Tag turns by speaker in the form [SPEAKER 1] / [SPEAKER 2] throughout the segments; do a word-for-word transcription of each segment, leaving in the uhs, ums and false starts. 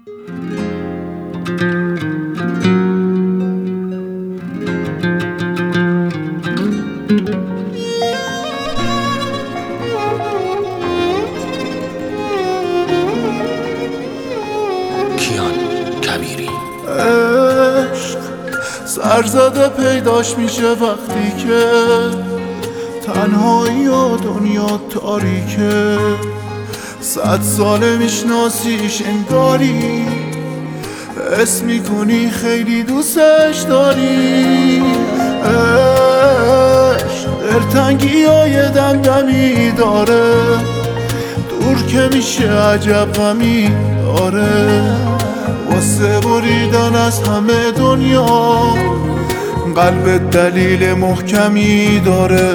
[SPEAKER 1] کیان کبیری.
[SPEAKER 2] عشق سرزده پیداش میشه وقتی که تنهایی و دنیا تاریکه. صد ساله میشناسیش انگاری، حس میکنی خیلی دوستش داری. عشق دلتنگی های دمدمی داره، دور که میشه عجب غمی داره. واسه بریدن از همه دنیا قلبت دلیل محکمی داره.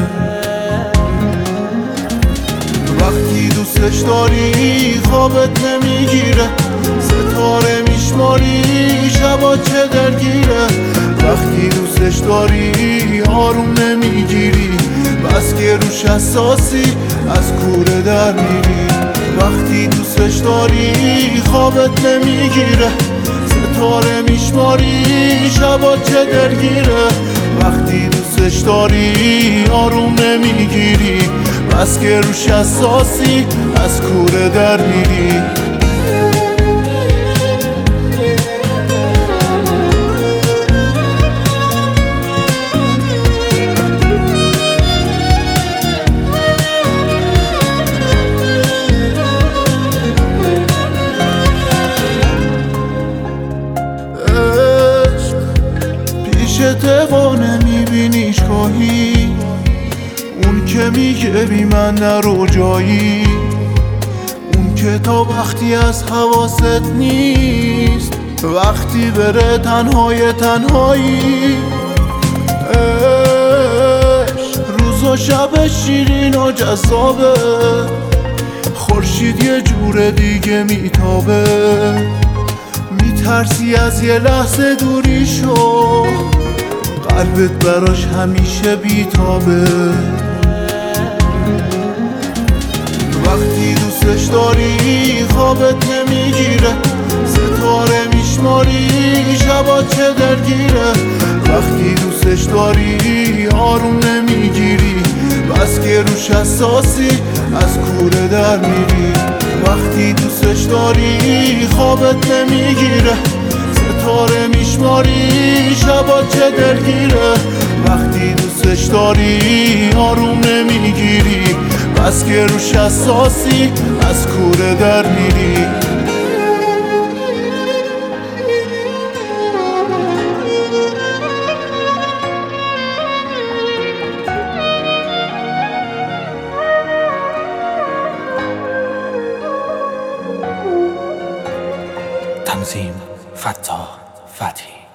[SPEAKER 2] وقتی دوستش داری خوابت نمیگیره، ستاره میشماری شبا چه درگیره. وقتی دوستش داری آروم نمیگیری، بس که روش حساسی از کوره در میری. وقتی دوستش داری خوابت نمیگیره، ستاره میشماری شبا چه درگیره. وقتی دوستش داری آروم نمیگیری، بس که روش حساسی از کوره در میری. اتفاق نمیبینیش گاهی، اون که میگه بی من نرو جایی. اون که تا وقتی از حواست نیست، وقتی بره تنهای تنهایی. روز و شب شیرین و جذابه، خورشید یه جور دیگه میتابه. میترسی از یه لحظه دوری شو، قلبت براش همیشه بیتابه. وقتی دوستش داری خوابت نمیگیره، ستاره میشماری شبا چه درگیره. وقتی دوستش داری آروم نمیگیری، بس که روش حساسی از کوره در میری. وقتی دوستش داری خوابت نمیگیره، ستاره میشماری شبا چه درگیره. وقتی دوستش داری آروم نمیگیری، بس که روش حساسی از کوره در میری.
[SPEAKER 1] تنظیم فتاح فتحی.